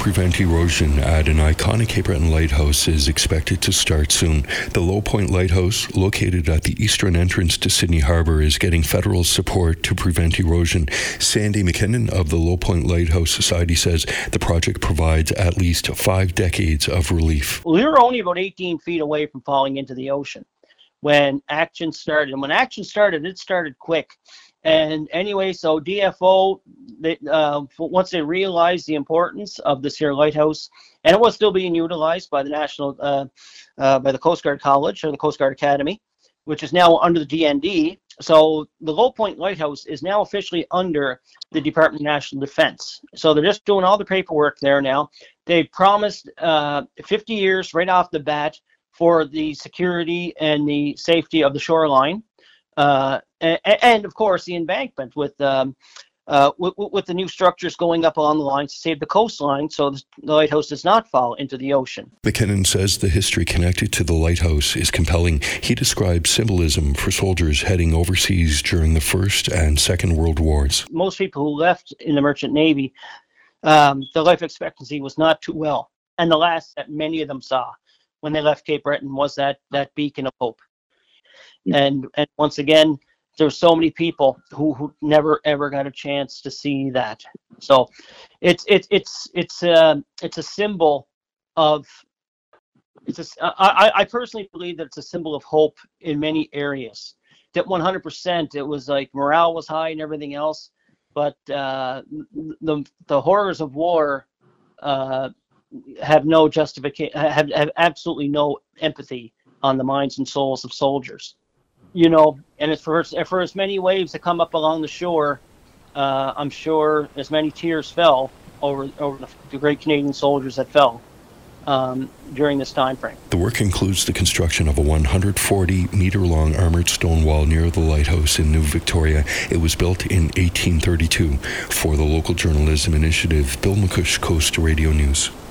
prevent erosion at an iconic Cape Breton lighthouse is expected to start soon. The Low Point Lighthouse, located at the eastern entrance to Sydney Harbour, is getting federal support to prevent erosion. Sandy McKinnon of the Low Point Lighthouse Society says the project provides at least 5 decades of relief. We were only about 18 feet away from falling into the ocean when action started. And when action started, it started quick. And anyway, so DFO, once they realized the importance of this here lighthouse, and it was still being utilized by the by the Coast Guard College or the Coast Guard Academy, which is now under the DND. So the Low Point Lighthouse is now officially under the Department of National Defense. So they're just doing all the paperwork there now. They promised 50 years right off the bat for the security and the safety of the shoreline. And of course the embankment with the new structures going up along the line to save the coastline so the lighthouse does not fall into the ocean. McKinnon says the history connected to the lighthouse is compelling. He describes symbolism for soldiers heading overseas during the First and Second World Wars. Most people who left in the Merchant Navy, the life expectancy was not too well. And the last that many of them saw when they left Cape Breton was that beacon of hope. And once again, there's so many people who never ever got a chance to see that. So it's a symbol of I personally believe that it's a symbol of hope in many areas. That 100% it was like morale was high and everything else, but the horrors of war have no justification, have absolutely no empathy on the minds and souls of soldiers. You know, and it's for as many waves that come up along the shore, I'm sure as many tears fell over the great Canadian soldiers that fell during this time frame. The work includes the construction of a 140-meter-long armored stone wall near the lighthouse in New Victoria. It was built in 1832. For the Local Journalism Initiative, Bill McCush, Coast Radio News.